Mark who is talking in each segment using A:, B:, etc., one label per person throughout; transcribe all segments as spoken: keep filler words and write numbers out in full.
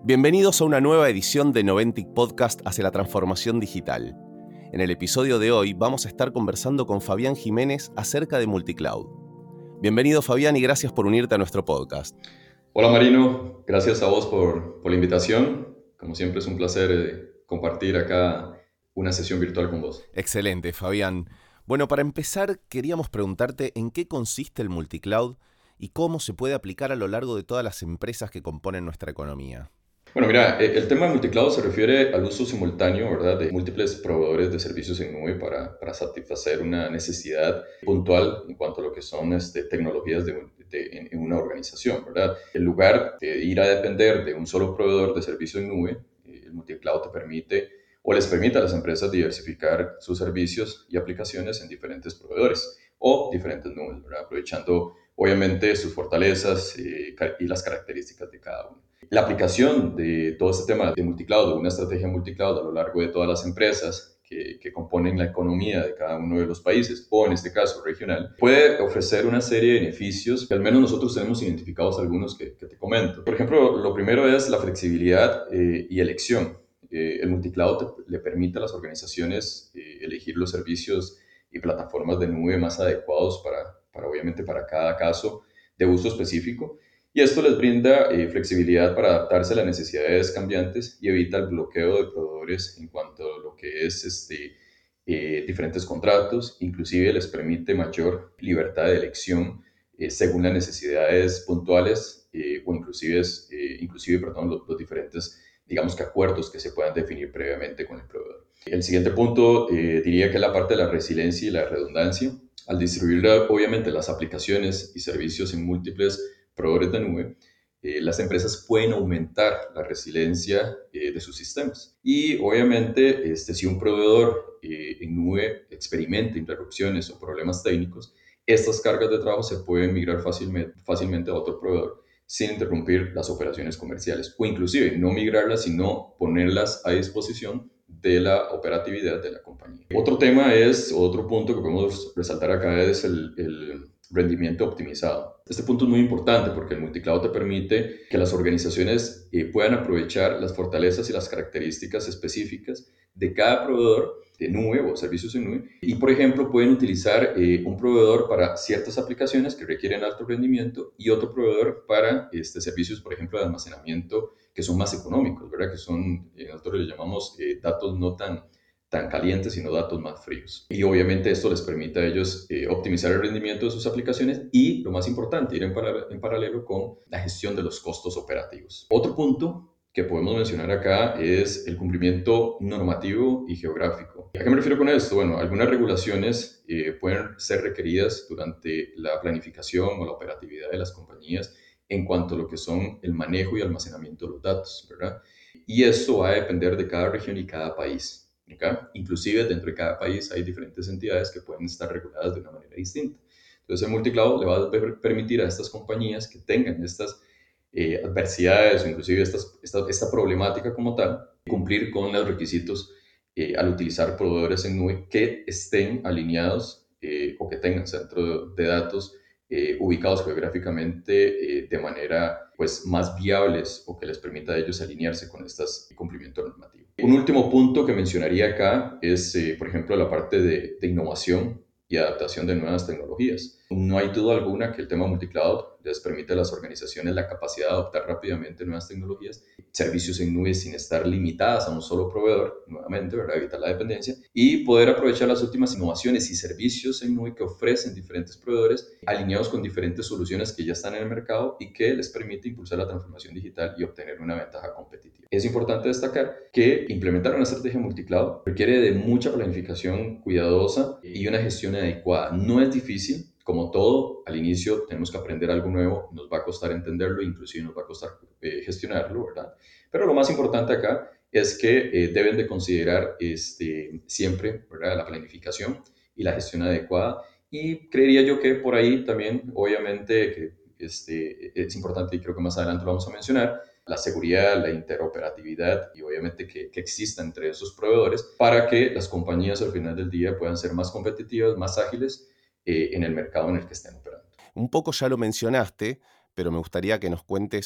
A: Bienvenidos a una nueva edición de Noventic Podcast hacia la transformación digital. En el episodio de hoy vamos a estar conversando con Fabián Jiménez acerca de multicloud. Bienvenido, Fabián, y gracias por unirte a nuestro podcast.
B: Hola Marino, gracias a vos por, por la invitación. Como siempre es un placer eh, compartir acá una sesión virtual con vos.
A: Excelente, Fabián. Bueno, para empezar queríamos preguntarte en qué consiste el multicloud y cómo se puede aplicar a lo largo de todas las empresas que componen nuestra economía.
B: Bueno, mira, eh, el tema de multicloud se refiere al uso simultáneo, ¿verdad?, de múltiples proveedores de servicios en nube para, para satisfacer una necesidad puntual en cuanto a lo que son este, tecnologías de, de, en, en una organización, ¿verdad? En lugar de ir a depender de un solo proveedor de servicio en nube, eh, el multicloud te permite o les permite a las empresas diversificar sus servicios y aplicaciones en diferentes proveedores o diferentes nubes, ¿verdad?, aprovechando obviamente sus fortalezas eh, y las características de cada uno. La aplicación de todo este tema de multicloud, de una estrategia multicloud a lo largo de todas las empresas que, que componen la economía de cada uno de los países, o en este caso regional, puede ofrecer una serie de beneficios que al menos nosotros tenemos identificados algunos que, que te comento. Por ejemplo, lo primero es la flexibilidad eh, y elección. Eh, el multicloud te, le permite a las organizaciones eh, elegir los servicios y plataformas de nube más adecuados para, para obviamente para cada caso de uso específico. Y esto les brinda eh, flexibilidad para adaptarse a las necesidades cambiantes y evita el bloqueo de proveedores en cuanto a lo que es este, eh, diferentes contratos. Inclusive les permite mayor libertad de elección eh, según las necesidades puntuales eh, o inclusive, eh, inclusive perdón, los, los diferentes, digamos que acuerdos que se puedan definir previamente con el proveedor. El siguiente punto eh, diría que es la parte de la resiliencia y la redundancia. Al distribuir obviamente las aplicaciones y servicios en múltiples proveedores de nube, eh, las empresas pueden aumentar la resiliencia eh, de sus sistemas. Y obviamente, este, si un proveedor eh, en nube experimenta interrupciones o problemas técnicos, estas cargas de trabajo se pueden migrar fácilmente, fácilmente a otro proveedor sin interrumpir las operaciones comerciales o inclusive no migrarlas, sino ponerlas a disposición de la operatividad de la compañía. Otro tema es, otro punto que podemos resaltar acá es el, el rendimiento optimizado. Este punto es muy importante porque el multicloud te permite que las organizaciones eh, puedan aprovechar las fortalezas y las características específicas de cada proveedor de nube o servicios en nube y, por ejemplo, pueden utilizar eh, un proveedor para ciertas aplicaciones que requieren alto rendimiento y otro proveedor para este, servicios, por ejemplo, de almacenamiento que son más económicos, ¿verdad? Que son, eh, nosotros les llamamos eh, datos no tan tan calientes, sino datos más fríos. Y obviamente esto les permite a ellos eh, optimizar el rendimiento de sus aplicaciones y, lo más importante, ir en, para, en paralelo con la gestión de los costos operativos. Otro punto que podemos mencionar acá es el cumplimiento normativo y geográfico. ¿A qué me refiero con esto? Bueno, algunas regulaciones eh, pueden ser requeridas durante la planificación o la operatividad de las compañías en cuanto a lo que son el manejo y almacenamiento de los datos, ¿verdad? Y eso va a depender de cada región y cada país. ¿Okay? Inclusive dentro de cada país hay diferentes entidades que pueden estar reguladas de una manera distinta. Entonces el multicloud le va a permitir a estas compañías que tengan estas eh, adversidades o inclusive estas, esta, esta problemática como tal, cumplir con los requisitos eh, al utilizar proveedores en nube que estén alineados eh, o que tengan centros de datos eh, ubicados geográficamente eh, de manera pues, más viables o que les permita a ellos alinearse con estos cumplimientos normativos. Un último punto que mencionaría acá es, eh, por ejemplo, la parte de, de innovación y adaptación de nuevas tecnologías. No hay duda alguna que el tema multicloud les permite a las organizaciones la capacidad de adoptar rápidamente nuevas tecnologías, servicios en nube sin estar limitadas a un solo proveedor, nuevamente, ¿verdad? Evitar la dependencia, y poder aprovechar las últimas innovaciones y servicios en nube que ofrecen diferentes proveedores, alineados con diferentes soluciones que ya están en el mercado y que les permite impulsar la transformación digital y obtener una ventaja competitiva. Es importante destacar que implementar una estrategia multicloud requiere de mucha planificación cuidadosa y una gestión adecuada. No es difícil. Como todo, al inicio tenemos que aprender algo nuevo, nos va a costar entenderlo, inclusive nos va a costar eh, gestionarlo, ¿verdad? Pero lo más importante acá es que eh, deben de considerar este, siempre, ¿verdad?, la planificación y la gestión adecuada. Y creería yo que por ahí también, obviamente, que este, es importante y creo que más adelante lo vamos a mencionar, la seguridad, la interoperatividad y obviamente que, que exista entre esos proveedores para que las compañías al final del día puedan ser más competitivas, más ágiles eh, en el mercado en el que estén operando.
A: Un poco ya lo mencionaste, pero me gustaría que nos cuentes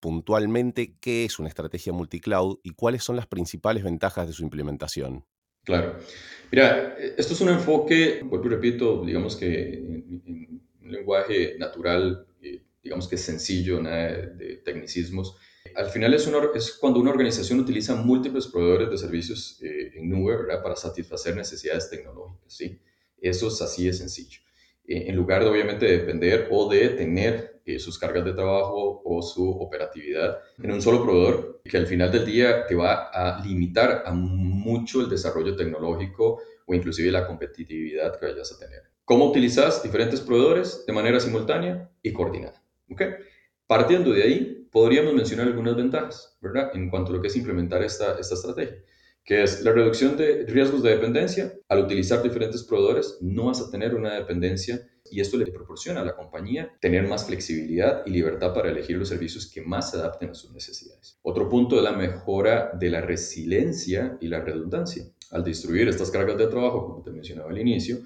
A: puntualmente qué es una estrategia multicloud y cuáles son las principales ventajas de su implementación.
B: Claro. Mira, esto es un enfoque, vuelvo y repito, digamos que en, en un lenguaje natural, eh, digamos que sencillo, nada de, de tecnicismos. Al final es, una, es cuando una organización utiliza múltiples proveedores de servicios eh, en nube, ¿verdad? Para satisfacer necesidades tecnológicas, ¿sí? Eso es así de sencillo. Eh, en lugar de obviamente depender o de tener eh, sus cargas de trabajo o su operatividad en un solo proveedor, que al final del día te va a limitar a mucho el desarrollo tecnológico o inclusive la competitividad que vayas a tener. ¿Cómo utilizas diferentes proveedores de manera simultánea y coordinada? ¿Okay? Partiendo de ahí, podríamos mencionar algunas ventajas, ¿verdad? En cuanto a lo que es implementar esta, esta estrategia, que es la reducción de riesgos de dependencia. Al utilizar diferentes proveedores, no vas a tener una dependencia y esto le proporciona a la compañía tener más flexibilidad y libertad para elegir los servicios que más se adapten a sus necesidades. Otro punto es la mejora de la resiliencia y la redundancia. Al distribuir estas cargas de trabajo, como te mencionaba al inicio,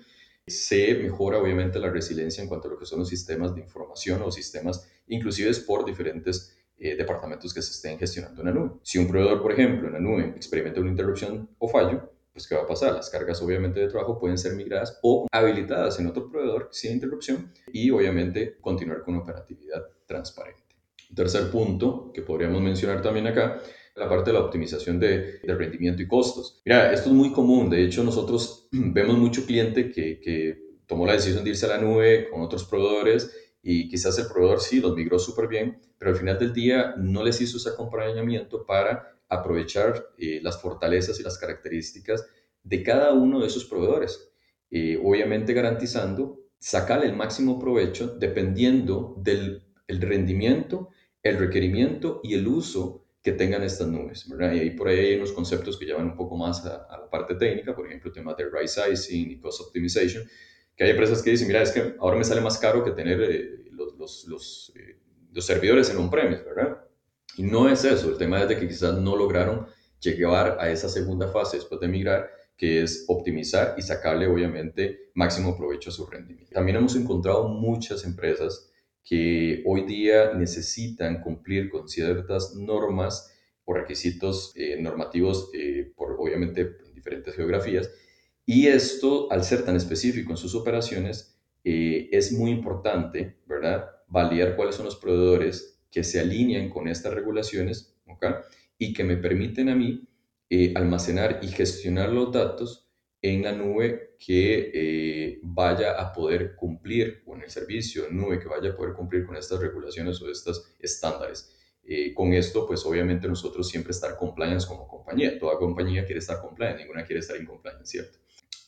B: se mejora obviamente la resiliencia en cuanto a lo que son los sistemas de información o sistemas inclusive por diferentes eh, departamentos que se estén gestionando en la nube. Si un proveedor, por ejemplo, en la nube experimenta una interrupción o fallo, pues ¿qué va a pasar? Las cargas obviamente de trabajo pueden ser migradas o habilitadas en otro proveedor sin interrupción y obviamente continuar con operatividad transparente. Un tercer punto que podríamos mencionar también acá, la parte de la optimización de, de rendimiento y costos. Mira, esto es muy común. De hecho, nosotros vemos mucho cliente que, que tomó la decisión de irse a la nube con otros proveedores y quizás el proveedor sí los migró súper bien, pero al final del día no les hizo ese acompañamiento para aprovechar eh, las fortalezas y las características de cada uno de esos proveedores. Eh, obviamente garantizando sacarle el máximo provecho dependiendo del el rendimiento, el requerimiento y el uso que tengan estas nubes, ¿verdad? Y ahí por ahí hay unos conceptos que llevan un poco más a, a la parte técnica, por ejemplo, temas de right sizing y cost optimization, que hay empresas que dicen, mira, es que ahora me sale más caro que tener eh, los, los, los, eh, los servidores en on-premise, ¿verdad? Y no es eso, el tema es de que quizás no lograron llegar a esa segunda fase después de migrar, que es optimizar y sacarle obviamente máximo provecho a su rendimiento. También hemos encontrado muchas empresas que hoy día necesitan cumplir con ciertas normas o requisitos eh, normativos, eh, por, obviamente en diferentes geografías, y esto, al ser tan específico en sus operaciones, eh, es muy importante, ¿verdad? Validar cuáles son los proveedores que se alinean con estas regulaciones, ¿ok? Y que me permiten a mí eh, almacenar y gestionar los datos en la nube que eh, vaya a poder cumplir, o en el servicio en nube que vaya a poder cumplir con estas regulaciones o estos estándares. Eh, con esto, pues obviamente nosotros siempre estar compliance como compañía. Toda compañía quiere estar compliance, ninguna quiere estar incompliance, ¿cierto?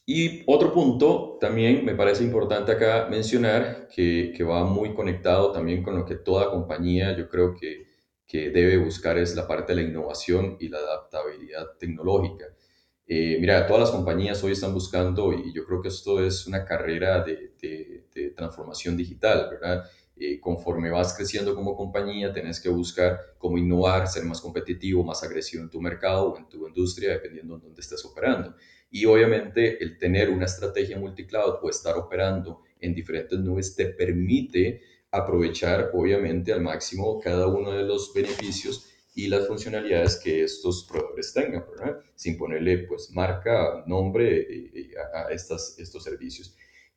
B: Y otro punto también me parece importante acá mencionar, que, que va muy conectado también con lo que toda compañía yo creo que, que debe buscar, es la parte de la innovación y la adaptabilidad tecnológica. Eh, mira, todas las compañías hoy están buscando, y yo creo que esto es una carrera de, de, de transformación digital, ¿verdad? Eh, conforme vas creciendo como compañía, tenés que buscar cómo innovar, ser más competitivo, más agresivo en tu mercado o en tu industria, dependiendo de dónde estés operando. Y obviamente el tener una estrategia multicloud o estar operando en diferentes nubes te permite aprovechar obviamente al máximo cada uno de los beneficios y las funcionalidades que estos proveedores tengan, ¿verdad? Sin ponerle pues marca, nombre eh, a, a estas, estos servicios.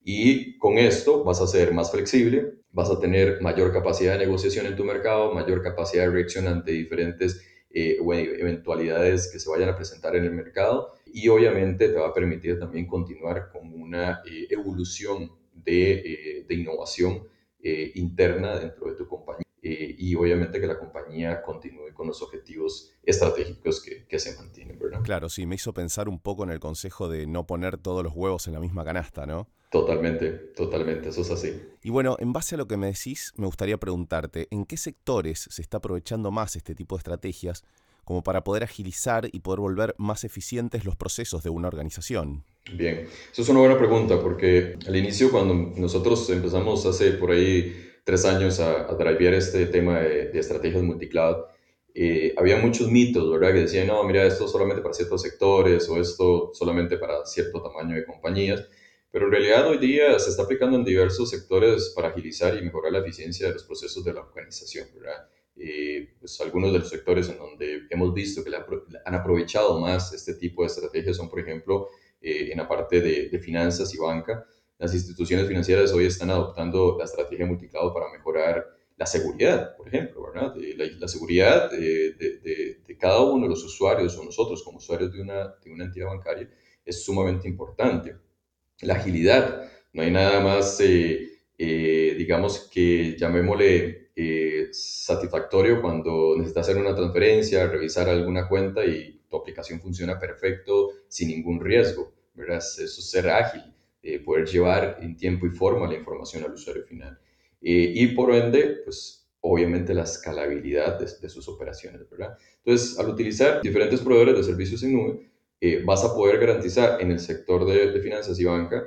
B: Y con esto vas a ser más flexible, vas a tener mayor capacidad de negociación en tu mercado, mayor capacidad de reacción ante diferentes eh, o eventualidades que se vayan a presentar en el mercado y obviamente te va a permitir también continuar con una eh, evolución de, eh, de innovación eh, interna dentro de tu compañía. Eh, y obviamente que la compañía continúe con los objetivos estratégicos que, que se mantienen, ¿verdad?
A: Claro, sí, me hizo pensar un poco en el consejo de no poner todos los huevos en la misma canasta, ¿no?
B: Totalmente, totalmente, eso es así.
A: Y bueno, en base a lo que me decís, me gustaría preguntarte, ¿en qué sectores se está aprovechando más este tipo de estrategias como para poder agilizar y poder volver más eficientes los procesos de una organización?
B: Bien, eso es una buena pregunta porque al inicio cuando nosotros empezamos hace por ahí tres años a, a drivear este tema de, de estrategias multicloud, eh, había muchos mitos, ¿verdad? Que decían, no, mira, esto solamente para ciertos sectores o esto solamente para cierto tamaño de compañías, pero en realidad hoy día se está aplicando en diversos sectores para agilizar y mejorar la eficiencia de los procesos de la organización, ¿verdad? Eh, pues algunos de los sectores en donde hemos visto que le han aprovechado más este tipo de estrategias son, por ejemplo, eh, en la parte de, de finanzas y banca. Las instituciones financieras hoy están adoptando la estrategia multicloud para mejorar la seguridad, por ejemplo, ¿verdad? Eh, La, la seguridad eh, de, de, de, cada uno de los usuarios o nosotros como usuarios de una, de una entidad bancaria es sumamente importante. La agilidad, no hay nada más, eh, eh, digamos que llamémosle eh, satisfactorio cuando necesitas hacer una transferencia, revisar alguna cuenta y tu aplicación funciona perfecto sin ningún riesgo, ¿verdad? Eso es ser ágil, eh, poder llevar en tiempo y forma la información al usuario final. Eh, y por ende, pues obviamente la escalabilidad de, de sus operaciones, ¿verdad? Entonces, al utilizar diferentes proveedores de servicios en nube, eh, vas a poder garantizar en el sector de, de finanzas y banca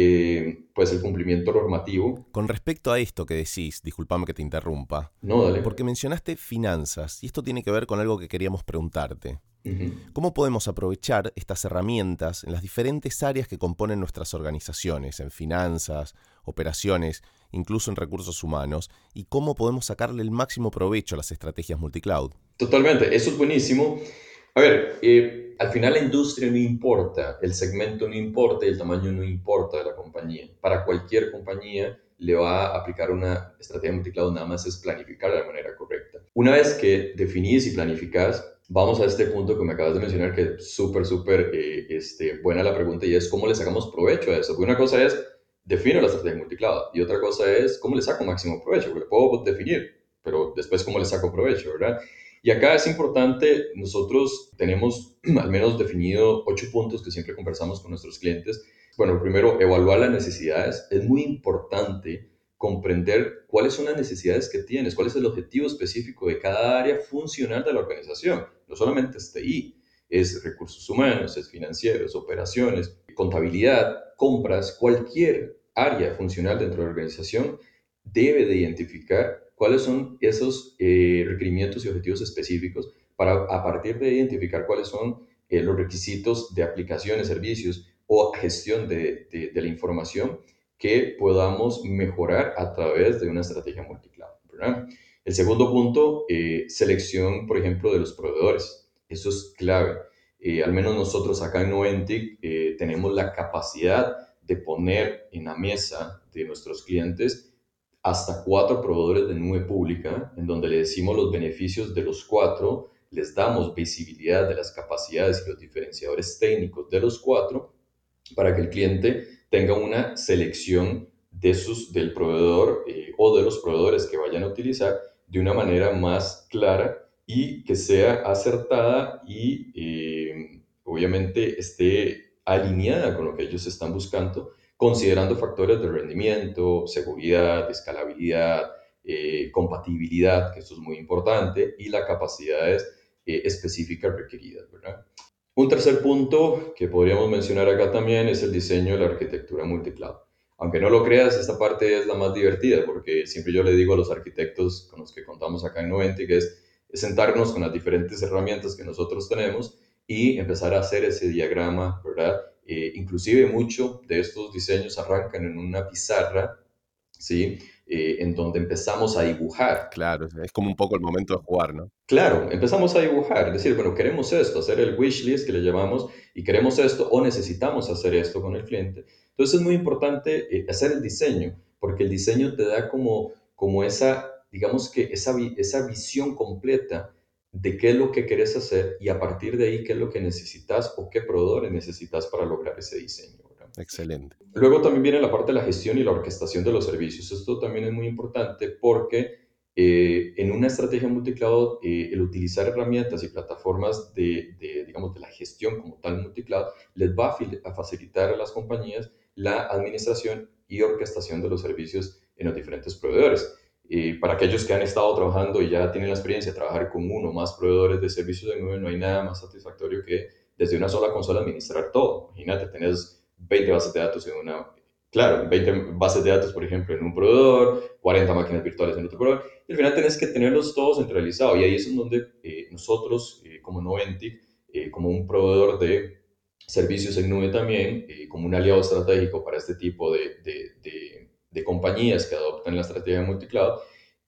B: eh, pues el cumplimiento normativo.
A: Con respecto a esto que decís, discúlpame que te interrumpa,
B: No, dale.
A: porque mencionaste finanzas y esto tiene que ver con algo que queríamos preguntarte.
B: Uh-huh.
A: ¿Cómo podemos aprovechar estas herramientas en las diferentes áreas que componen nuestras organizaciones, en finanzas, operaciones, incluso en recursos humanos? ¿Y cómo podemos sacarle el máximo provecho a las estrategias multicloud?
B: Totalmente, eso es buenísimo. A ver, eh, al final la industria no importa, el segmento no importa y el tamaño no importa de la compañía. Para cualquier compañía le va a aplicar una estrategia multicloud, nada más es planificar de la manera correcta. Una vez que definís y planificás, vamos a este punto que me acabas de mencionar, que es súper, súper eh, este, buena la pregunta y es cómo le sacamos provecho a eso. Porque una cosa es, defino la estrategia multicloud y otra cosa es cómo le saco máximo provecho, porque puedo definir, pero después cómo le saco provecho, ¿verdad? Y acá es importante, nosotros tenemos al menos definido ocho puntos que siempre conversamos con nuestros clientes. Bueno, primero, evaluar las necesidades. Es muy importante comprender cuáles son las necesidades que tienes, cuál es el objetivo específico de cada área funcional de la organización. No solamente es T I, es recursos humanos, es financieros, operaciones, contabilidad, compras, cualquier área funcional dentro de la organización debe de identificar cuáles son esos eh, requerimientos y objetivos específicos para a partir de identificar cuáles son eh, los requisitos de aplicaciones, servicios o gestión de, de, de la información que podamos mejorar a través de una estrategia multicloud, ¿verdad? El segundo punto, eh, selección, por ejemplo, de los proveedores. Eso es clave. Eh, al menos nosotros acá en Noventic eh, tenemos la capacidad de poner en la mesa de nuestros clientes hasta cuatro proveedores de nube pública, en donde le decimos los beneficios de los cuatro, les damos visibilidad de las capacidades y los diferenciadores técnicos de los cuatro, para que el cliente tenga una selección de sus, del proveedor eh, o de los proveedores que vayan a utilizar de una manera más clara y que sea acertada y eh, obviamente esté alineada con lo que ellos están buscando, considerando factores de rendimiento, seguridad, escalabilidad, eh, compatibilidad, que eso es muy importante, y las capacidades eh, específicas requeridas, ¿verdad? Un tercer punto que podríamos mencionar acá también es el diseño de la arquitectura multicloud. Aunque no lo creas, esta parte es la más divertida porque siempre yo le digo a los arquitectos con los que contamos acá en Noventi que es, es sentarnos con las diferentes herramientas que nosotros tenemos y empezar a hacer ese diagrama, ¿verdad? Eh, inclusive mucho de estos diseños arrancan en una pizarra, ¿sí? Eh, en donde empezamos a dibujar.
A: Claro, es como un poco el momento de jugar, ¿no?
B: Claro, empezamos a dibujar, es decir, bueno, queremos esto, hacer el wish list que le llamamos, y queremos esto o necesitamos hacer esto con el cliente. Entonces es muy importante eh, hacer el diseño, porque el diseño te da como, como esa, digamos que esa, vi- esa visión completa de qué es lo que quieres hacer y a partir de ahí qué es lo que necesitas o qué proveedores necesitas para lograr ese diseño, ¿verdad?
A: Excelente.
B: Luego también viene la parte de la gestión y la orquestación de los servicios. Esto también es muy importante porque eh, en una estrategia multicloud, eh, el utilizar herramientas y plataformas de, de, digamos, de la gestión como tal multicloud les va a, a facilitar a las compañías la administración y orquestación de los servicios en los diferentes proveedores. Eh, para aquellos que han estado trabajando y ya tienen la experiencia de trabajar con uno o más proveedores de servicios de nube, no hay nada más satisfactorio que desde una sola consola administrar todo. Imagínate, tenés veinte bases de datos en una, claro, veinte bases de datos, por ejemplo, en un proveedor, cuarenta máquinas virtuales en otro proveedor, y al final tenés que tenerlos todos centralizados, y ahí es donde eh, nosotros, eh, como Noventic, eh, como un proveedor de servicios en nube también, eh, como un aliado estratégico para este tipo de, de, de, de compañías que adoptan la estrategia de multicloud,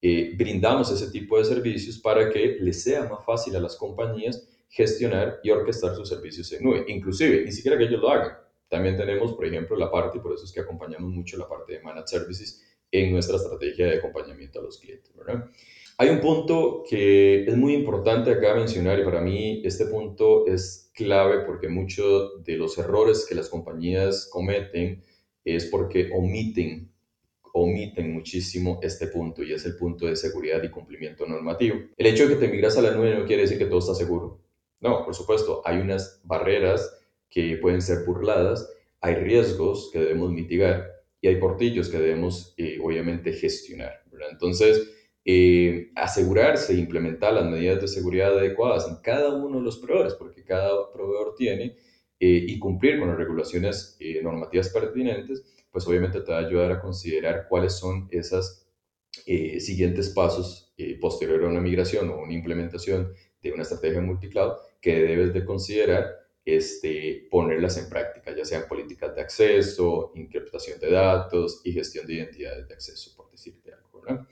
B: eh, brindamos ese tipo de servicios para que les sea más fácil a las compañías gestionar y orquestar sus servicios en nube. Inclusive, ni siquiera que ellos lo hagan. También tenemos, por ejemplo, la parte, y por eso es que acompañamos mucho la parte de Managed Services en nuestra estrategia de acompañamiento a los clientes, ¿verdad? Hay un punto que es muy importante acá mencionar y para mí este punto es clave porque muchos de los errores que las compañías cometen es porque omiten, omiten muchísimo este punto y es el punto de seguridad y cumplimiento normativo. El hecho de que te migras a la nube no quiere decir que todo está seguro. No, por supuesto, hay unas barreras que pueden ser burladas, hay riesgos que debemos mitigar y hay portillos que debemos eh, obviamente gestionar, ¿verdad? Entonces, eh, asegurarse e implementar las medidas de seguridad adecuadas en cada uno de los proveedores, porque cada proveedor tiene, eh, y cumplir con las regulaciones eh, normativas pertinentes, pues obviamente te va a ayudar a considerar cuáles son esos eh, siguientes pasos eh, posterior a una migración o una implementación de una estrategia multicloud que debes de considerar este, ponerlas en práctica, ya sean políticas de acceso, encriptación de datos y gestión de identidades de acceso, por decirte algo, ¿verdad?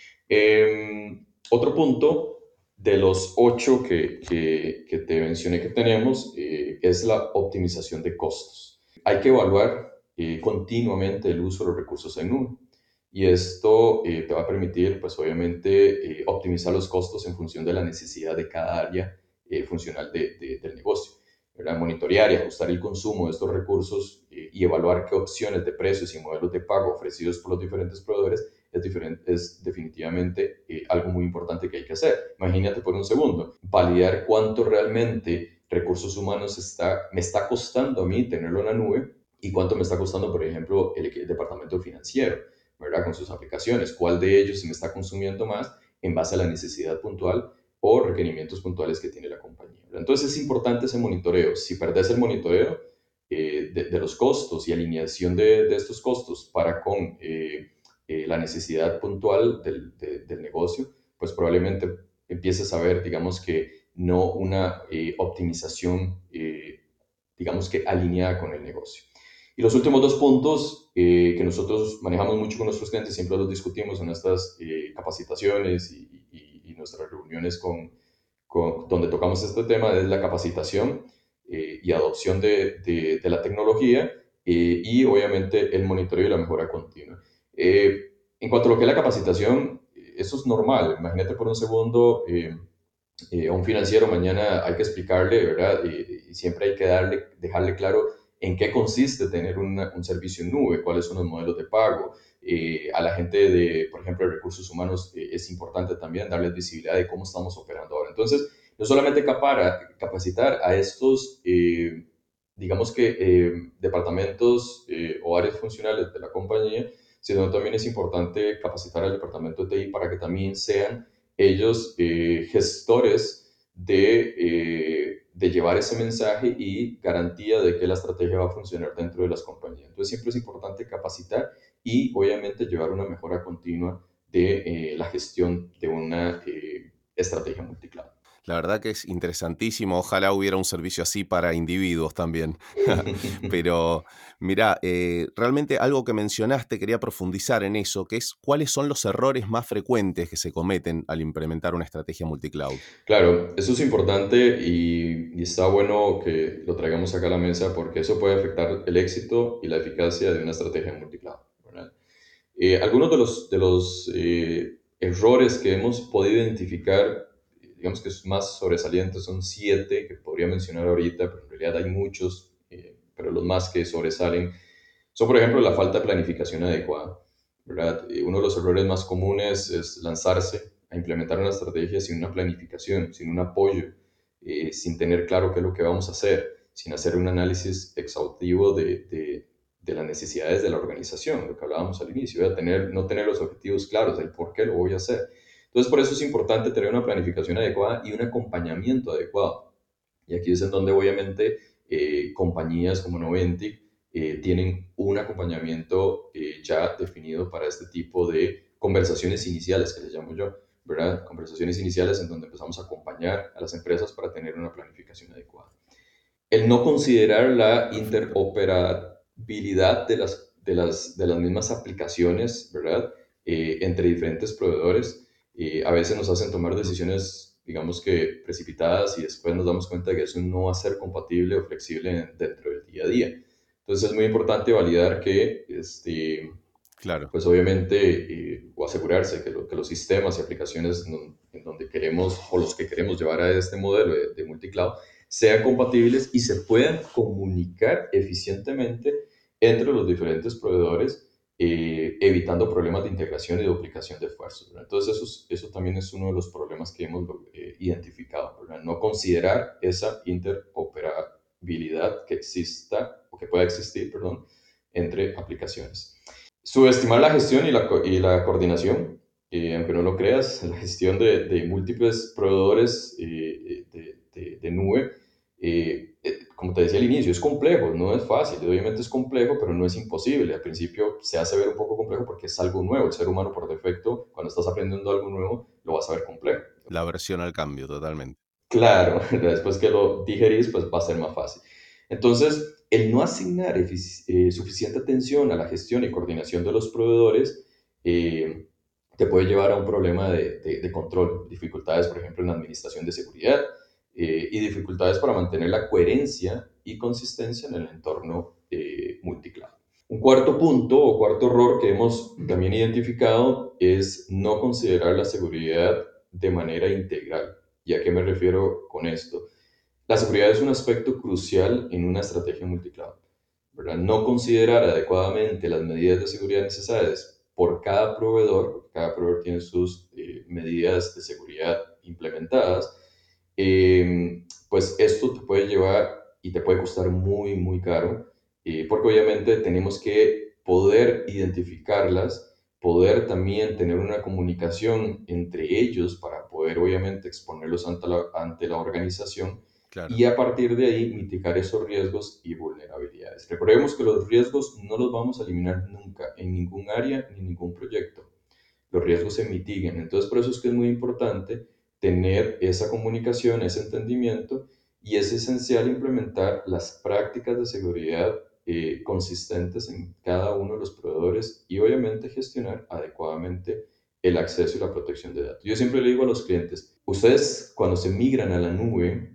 B: Eh, otro punto de los ocho que, que, que te mencioné que tenemos eh, es la optimización de costos. Hay que evaluar eh, continuamente el uso de los recursos en nube y esto eh, te va a permitir, pues obviamente, eh, optimizar los costos en función de la necesidad de cada área eh, funcional de, de, del negocio. ¿Verdad? Monitorear y ajustar el consumo de estos recursos eh, y evaluar qué opciones de precios y modelos de pago ofrecidos por los diferentes proveedores es, diferente, es definitivamente eh, algo muy importante que hay que hacer. Imagínate por un segundo, validar cuánto realmente recursos humanos está, me está costando a mí tenerlo en la nube y cuánto me está costando, por ejemplo, el, el departamento financiero, ¿verdad? Con sus aplicaciones, cuál de ellos se me está consumiendo más en base a la necesidad puntual o requerimientos puntuales que tiene la compañía. ¿Verdad? Entonces es importante ese monitoreo. Si perdés el monitoreo eh, de, de, los costos y alineación de, de estos costos para con eh, eh, la necesidad puntual del, de, del negocio, pues probablemente empieces a ver, digamos que no una eh, optimización, eh, digamos que alineada con el negocio. Y los últimos dos puntos eh, que nosotros manejamos mucho con nuestros clientes, siempre los discutimos en estas eh, capacitaciones y, y, y, nuestras reuniones con, con, donde tocamos este tema, es la capacitación eh, y adopción de, de, de la tecnología eh, y obviamente el monitoreo y la mejora continua. Eh, en cuanto a lo que es la capacitación, eso es normal. Imagínate por un segundo eh, eh, a un financiero mañana hay que explicarle, ¿verdad? Y, y siempre hay que darle, dejarle claro en qué consiste tener una, un servicio en nube, cuáles son los modelos de pago. Eh, a la gente de, por ejemplo, de recursos humanos eh, es importante también darles visibilidad de cómo estamos operando ahora. Entonces, no solamente capara, capacitar a estos, eh, digamos que, eh, departamentos eh, o áreas funcionales de la compañía, sino también es importante capacitar al departamento de T I para que también sean ellos eh, gestores de, eh, de llevar ese mensaje y garantía de que la estrategia va a funcionar dentro de las compañías. Entonces siempre es importante capacitar y obviamente llevar una mejora continua de eh, la gestión de una eh, estrategia multicloud.
A: La verdad que es interesantísimo. Ojalá hubiera un servicio así para individuos también. Pero mira, eh, realmente algo que mencionaste, quería profundizar en eso, que es cuáles son los errores más frecuentes que se cometen al implementar una estrategia multicloud.
B: Claro, eso es importante y, y está bueno que lo traigamos acá a la mesa porque eso puede afectar el éxito y la eficacia de una estrategia multicloud, ¿verdad? Eh, algunos de los, de los eh, errores que hemos podido identificar, digamos que es más sobresalientes, son siete que podría mencionar ahorita, pero en realidad hay muchos, eh, pero los más que sobresalen son, por ejemplo, la falta de planificación adecuada, ¿verdad? Eh, uno de los errores más comunes es lanzarse a implementar una estrategia sin una planificación, sin un apoyo, eh, sin tener claro qué es lo que vamos a hacer, sin hacer un análisis exhaustivo de, de de las necesidades de la organización, lo que hablábamos al inicio, de tener, no tener los objetivos claros, el por qué lo voy a hacer. Entonces, por eso es importante tener una planificación adecuada y un acompañamiento adecuado. Y aquí es en donde obviamente eh, compañías como Noventic eh, tienen un acompañamiento eh, ya definido para este tipo de conversaciones iniciales, que les llamo yo, ¿verdad? Conversaciones iniciales en donde empezamos a acompañar a las empresas para tener una planificación adecuada. El no considerar la
A: Perfecto.
B: interoperabilidad de las, de las, de las mismas aplicaciones, ¿verdad? eh, entre diferentes proveedores, eh, a veces nos hacen tomar decisiones, digamos que precipitadas, y después nos damos cuenta de que eso no va a ser compatible o flexible dentro del día a día. Entonces es muy importante validar que este,
A: Claro.
B: pues obviamente, eh, o asegurarse que, lo- que los sistemas y aplicaciones en, en donde queremos o los que queremos llevar a este modelo de, de multicloud sean compatibles y se puedan comunicar eficientemente entre los diferentes proveedores, eh, evitando problemas de integración y duplicación de esfuerzos, ¿verdad? Entonces, eso, es- eso también es uno de los problemas que hemos eh, identificado, ¿verdad? No considerar esa interoperabilidad que exista o que pueda existir, perdón, entre aplicaciones. Subestimar la gestión y la, co- y la coordinación, eh, aunque no lo creas, la gestión de, de múltiples proveedores eh, de, de- de nube, eh, eh, como te decía al inicio, es complejo, no es fácil, obviamente es complejo, pero no es imposible. Al principio se hace ver un poco complejo porque es algo nuevo. El ser humano por defecto, cuando estás aprendiendo algo nuevo, lo vas a ver complejo.
A: La versión al cambio, totalmente.
B: Claro, después que lo digerís, pues va a ser más fácil. Entonces, el no asignar efici- eh, suficiente atención a la gestión y coordinación de los proveedores eh, te puede llevar a un problema de, de- de control, dificultades, por ejemplo, en la administración de seguridad eh, y dificultades para mantener la coherencia y consistencia en el entorno eh, multicloud. Un cuarto punto o cuarto error que hemos también identificado es no considerar la seguridad de manera integral. ¿Y a qué me refiero con esto? La seguridad es un aspecto crucial en una estrategia multicloud, ¿verdad? No considerar adecuadamente las medidas de seguridad necesarias por cada proveedor, porque cada proveedor tiene sus eh, medidas de seguridad implementadas, eh, pues esto te puede llevar y te puede costar muy, muy caro, eh, porque obviamente tenemos que poder identificarlas, poder también tener una comunicación entre ellos para poder obviamente exponerlos ante la, ante la organización
A: Claro.
B: y a partir de ahí mitigar esos riesgos y vulnerabilidades. Recordemos que los riesgos no los vamos a eliminar nunca en ningún área ni en ningún proyecto. Los riesgos se mitiguen. Entonces, por eso es que es muy importante tener esa comunicación, ese entendimiento, y es esencial implementar las prácticas de seguridad eh, consistentes en cada uno de los proveedores y obviamente gestionar adecuadamente el acceso y la protección de datos. Yo siempre le digo a los clientes, ustedes cuando se migran a la nube,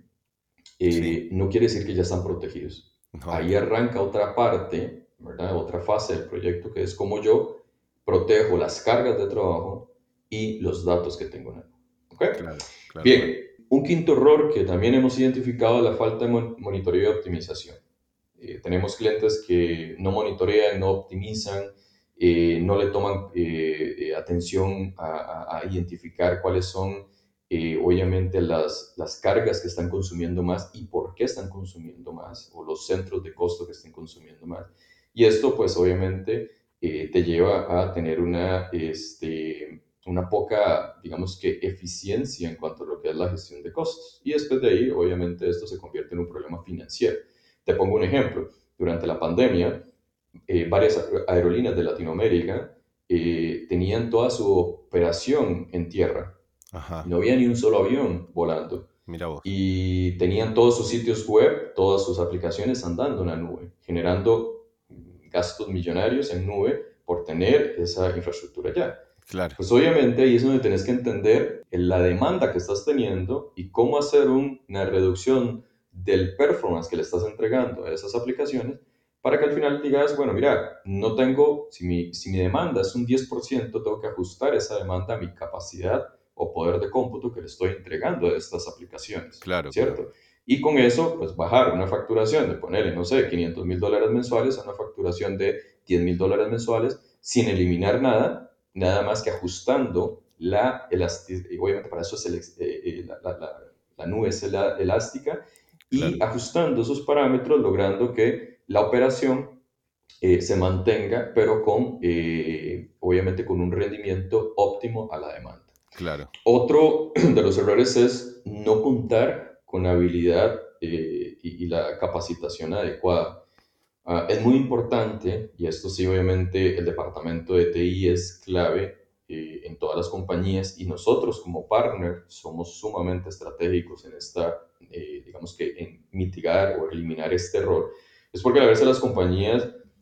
A: Sí.
B: eh, no quiere decir que ya están protegidos.
A: No,
B: Ahí
A: claro.
B: arranca otra parte, ¿verdad? Otra fase del proyecto que es como yo protejo las cargas de trabajo y los datos que tengo en el. ¿Ok?
A: Claro, claro, claro.
B: Bien, un quinto error que también hemos identificado es la falta de mon- monitoreo y optimización. Eh, tenemos clientes que no monitorean, no optimizan, eh, no le toman eh, eh, atención a, a- a identificar cuáles son, eh, obviamente, las, las cargas que están consumiendo más y por qué están consumiendo más, o los centros de costo que estén consumiendo más. Y esto, pues, obviamente, eh, te lleva a tener una, este, una poca, digamos que, eficiencia en cuanto a lo que es la gestión de costos. Y después de ahí, obviamente, esto se convierte en un problema financiero. Te pongo un ejemplo. Durante la pandemia, eh, varias aerolíneas de Latinoamérica eh, tenían toda su operación en tierra.
A: Ajá.
B: No había ni un solo avión volando.
A: Mira vos.
B: Y tenían todos sus sitios web, todas sus aplicaciones andando en la nube, generando gastos millonarios en nube por tener esa infraestructura allá.
A: Claro.
B: Pues obviamente ahí es donde tenés que entender la demanda que estás teniendo y cómo hacer un- una reducción del performance que le estás entregando a esas aplicaciones para que al final digas, bueno, mira, no tengo, si mi, si mi demanda es un diez por ciento, tengo que ajustar esa demanda a mi capacidad o poder de cómputo que le estoy entregando a estas aplicaciones,
A: Claro, claro.
B: ¿cierto? Y con eso, pues bajar una facturación de ponerle, no sé, quinientos mil dólares mensuales a una facturación de diez mil dólares mensuales sin eliminar nada, nada más que ajustando la elasticidad, y obviamente para eso es el, eh, eh, la, la, la, la, nube es elástica,
A: Claro.
B: y ajustando esos parámetros, logrando que la operación eh, se mantenga, pero con, eh, obviamente, con un rendimiento óptimo a la demanda.
A: Claro.
B: Otro de los errores es no contar con habilidad eh, y, y la capacitación adecuada. Ah, es muy importante, y esto sí, obviamente, el departamento de T I es clave eh, en todas las compañías, y nosotros como partner somos sumamente estratégicos en esta, eh, digamos que en mitigar o eliminar este error. Es porque a veces las compañías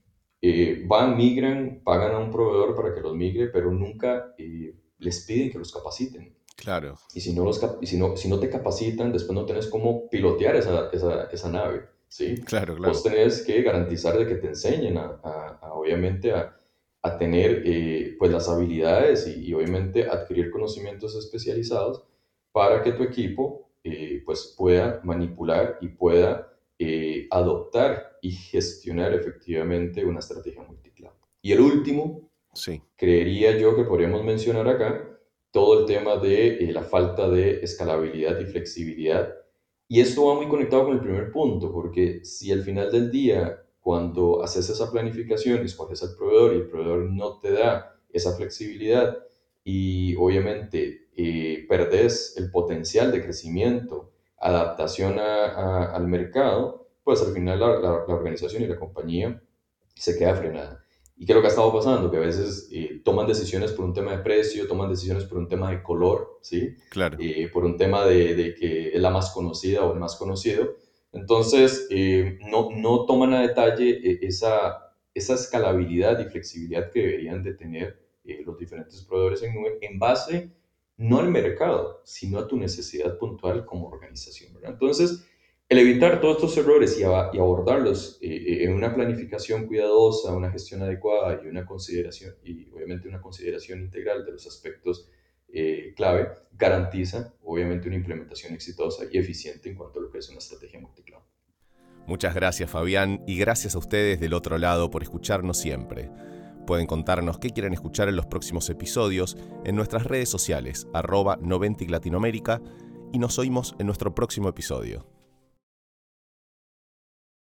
B: eh, van, migran, pagan a un proveedor para que los migre, pero nunca eh, les piden que los capaciten.
A: Claro.
B: Y si no, los cap y si no, si no te capacitan, después no tenés cómo pilotear esa, esa, esa nave, ¿sí?
A: Claro, claro.
B: Vos tenés que garantizar de que te enseñen a, a, a obviamente, a, a tener eh, pues las habilidades y, y, obviamente, adquirir conocimientos especializados para que tu equipo eh, pues pueda manipular y pueda eh, adoptar y gestionar efectivamente una estrategia multicloud. Y el último,
A: sí.
B: creería yo que podríamos mencionar acá, todo el tema de eh, la falta de escalabilidad y flexibilidad. Y esto va muy conectado con el primer punto, porque si al final del día, cuando haces esa planificación y escoges al proveedor y el proveedor no te da esa flexibilidad y obviamente eh, perdés el potencial de crecimiento, adaptación a, a, al mercado, pues al final la, la, la organización y la compañía se queda frenada. ¿Y qué es lo que ha estado pasando? Que a veces eh, toman decisiones por un tema de precio, toman decisiones por un tema de color, ¿sí?
A: Claro.
B: Eh, por un tema de, de, que es la más conocida o el más conocido. Entonces, eh, no, no toman a detalle eh, esa, esa escalabilidad y flexibilidad que deberían de tener eh, los diferentes proveedores en nube en base no al mercado, sino a tu necesidad puntual como organización, ¿verdad? Entonces, el evitar todos estos errores y, a, y abordarlos eh, en una planificación cuidadosa, una gestión adecuada y una consideración, y obviamente una consideración integral de los aspectos eh, clave, garantiza obviamente una implementación exitosa y eficiente en cuanto a lo que es una estrategia multicloud.
A: Muchas gracias, Fabián, y gracias a ustedes del otro lado por escucharnos siempre. Pueden contarnos qué quieren escuchar en los próximos episodios en nuestras redes sociales, arroba Noventic Latinoamérica, y nos oímos en nuestro próximo episodio.